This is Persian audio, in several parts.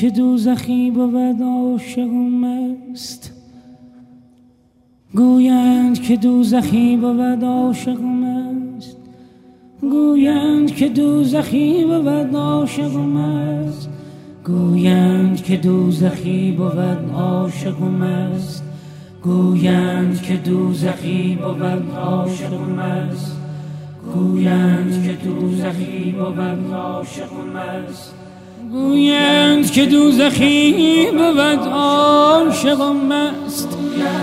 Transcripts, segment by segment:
که دوزخی بود عاشق و مست، گویند که دوزخی بود عاشق و مست، گویند که دوزخی بود عاشق و مست، گویند که دوزخی بود عاشق و مست، گویند که دوزخی بود عاشق و مست، گویند که دوزخی بود عاشق و مست، گویند که دوزخی بود عاشق و مست،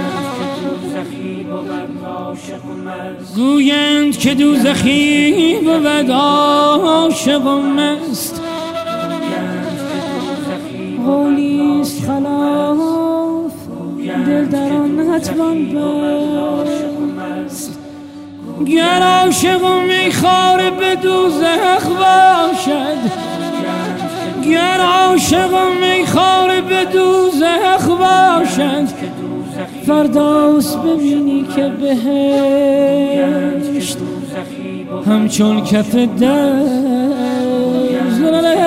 گویند که دوزخی بود عاشق و مست. قولیست خلاف دل در آن نتوان بست، گر عاشق و میخواره به دوزخ باشد، گر عاشق و میخواره به دوزخ باشد، فرداست ببینی که بهشت همچون کف دست.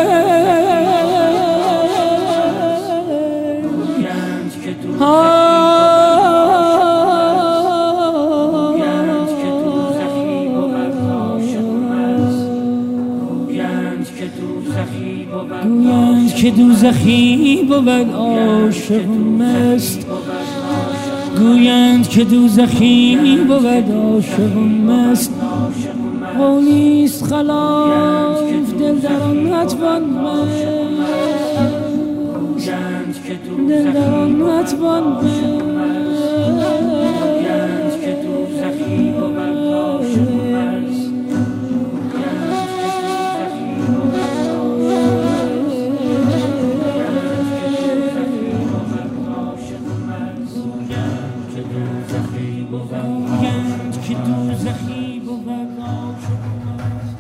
گویند که دوزخی بود عاشق مست، گویند که دوزخی بود عاشق مست. قولیست خلاف دل در آن نتوان بست، دل در آن نتوان بست. گویند که دوزخی بود عاشق مست.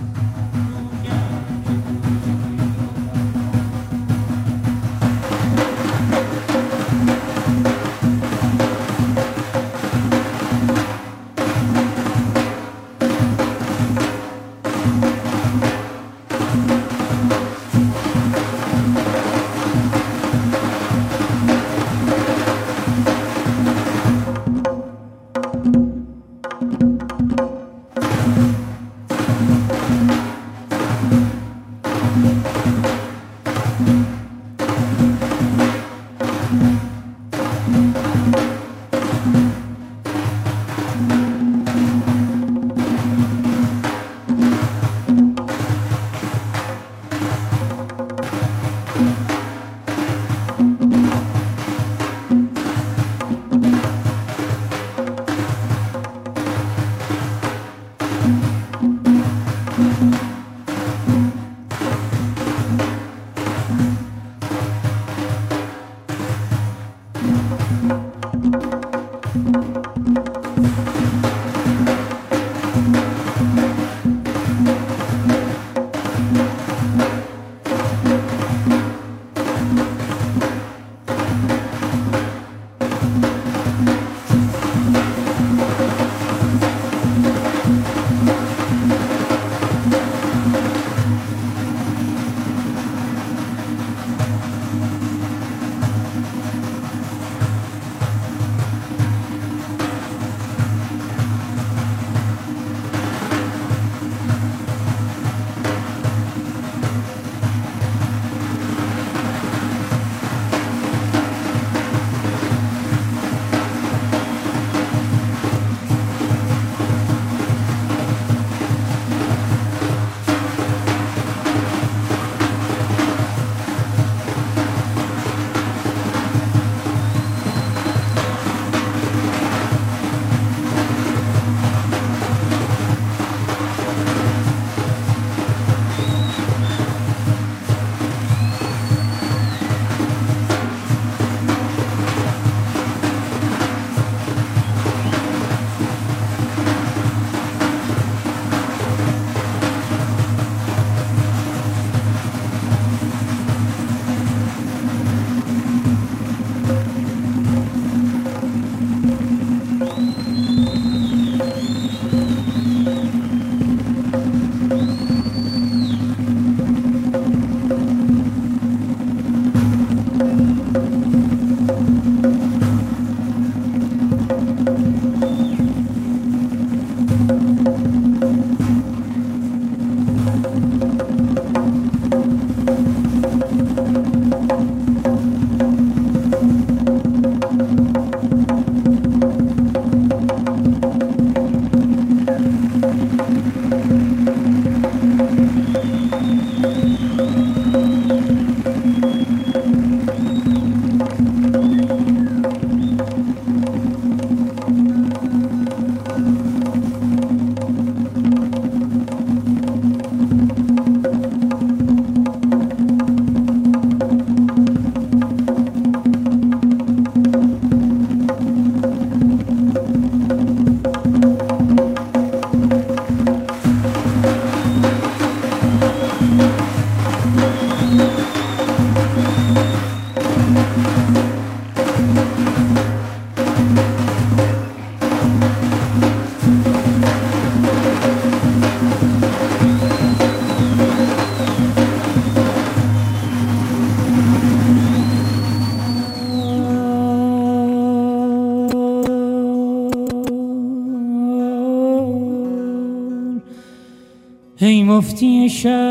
ای مفتی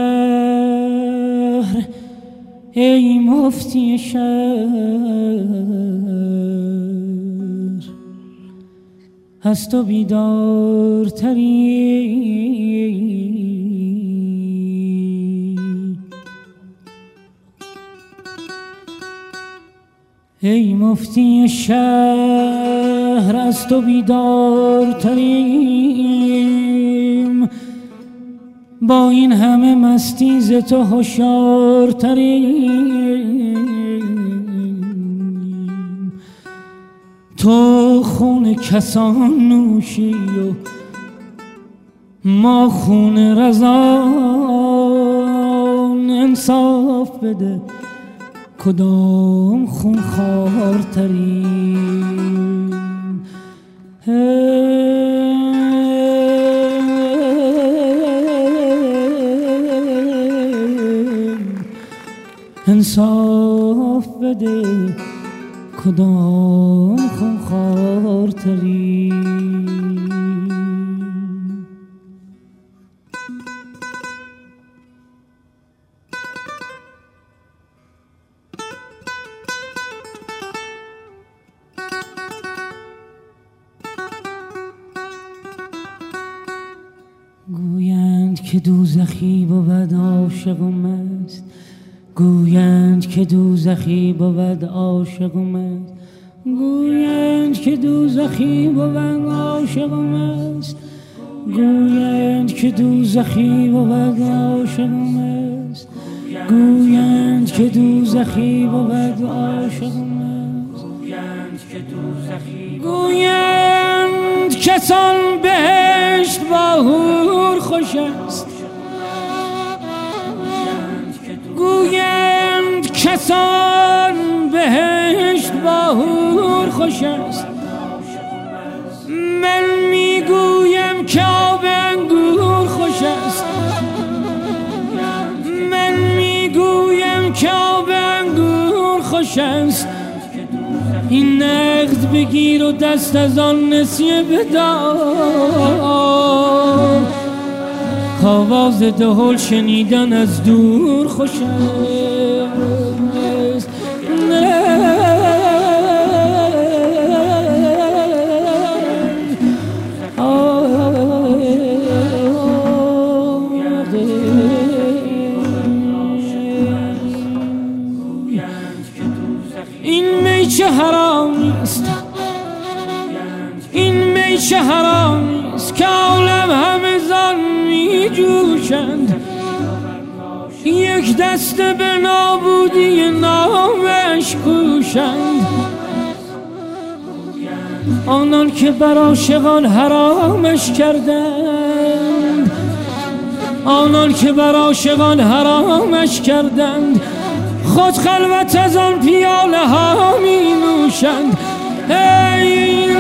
شهر، ای مفتی شهر، از تو بیدارتری. ای مفتی شهر، از تو بیدارتریم، با این همه مستی ز تو هوشیارتریم. تو خون کسان نوشی و ما خون رزان، انصاف بده کدام خون خوارتریم. انصاف بده کدام خون خوارتریم. گویند که دوزخی بود عاشق و مست، گویند که دوزخی بود عاشق و مست، گویند که دوزخی بود عاشق و مست، گویند که دوزخی بود عاشق و مست، گویند که دوزخی بود عاشق و مست، گویند کسان بهشت با حور خوش است، گویند کسان بهشت با حور خوش است. من میگویم که آب انگور خوش است، من میگویم که آب انگور خوش است. این نقد بگیر و دست از آن نسیه بدار، کاواز دهل شنیدن از دور خوش است. این می چه حرامی است، این می چه حرامی است که عالم همه زان می جوشند، یک دسته به نابودی نامش کوشند. آنان که بر عاشقان حرامش کردند، آنان که بر عاشقان حرامش کردند، خود خلوت از آن پیاله ها می نوشند. ای لیل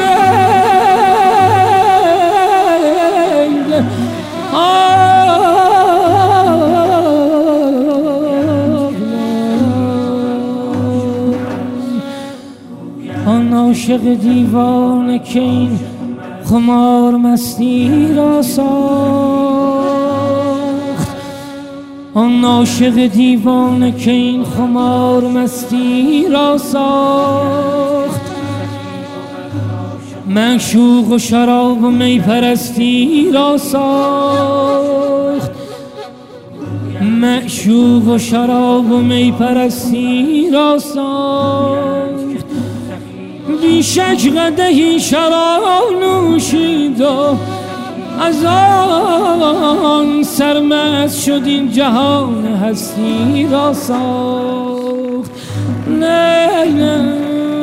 آن عاشق دیوانه که این خمار مستی را ساخت، آن عاشق دیوانه که این خمار مستی را ساخت. معشوق و شراب و می پرستی را ساخت، معشوق و شراب و می پرستی را ساخت. بی شک قدحی شراب نوشید و از آن سرمست شد این جهان هستی را ساخت. نه نه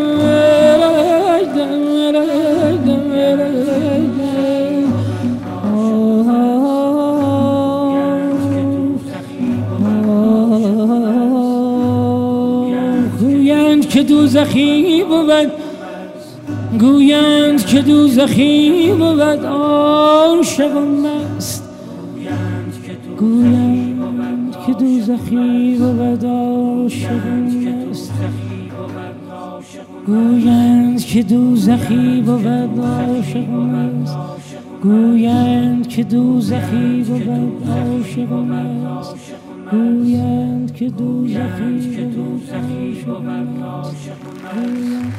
گویند که دوزخی بود، گویند که دوزخی بود عاشق و مست، گویند که دوزخی بود عاشق و مست، گویند که دوزخی بود عاشق و مست، گویند که دوزخی بود عاشق و مست گویند که دوزخی بود عاشق و مست گویند